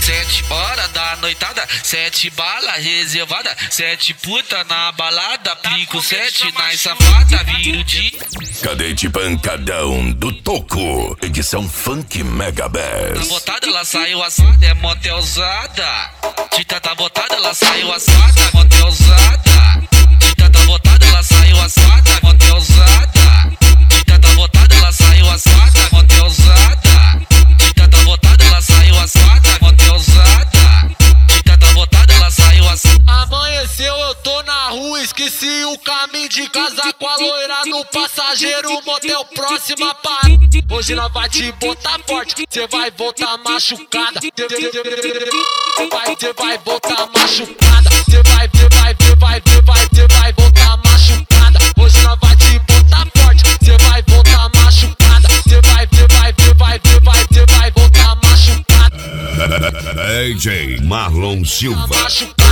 7 horas da noitada, 7 bala reservada, 7 puta na balada, aplico 7 nas safada, viro de Cadete Pancadão do Toco, edição Funk Mega Bass. Tá botada, ela saiu assada, é motelzada. Tita tá botada, ela saiu assada, motelzada. Tita tá botada, ela saiu assada, motelzada. Tita tá botada, ela saiu assada, motelzada. Tita tá botada, ela saiu assada, motelzada. Tita tá botada, ela saiu assada. Amanheceu, eu tô na rua, esqueci o caminho de casa com a loira no passageiro, motel próxima parada. Hoje nós vai te botar forte, cê vai voltar machucada. Cê vai voltar machucada. Cê vai voltar machucada. Hoje nós vai te botar forte, cê vai voltar machucada. Cê vai voltar machucada. DJ Marlon Silva. Machucada.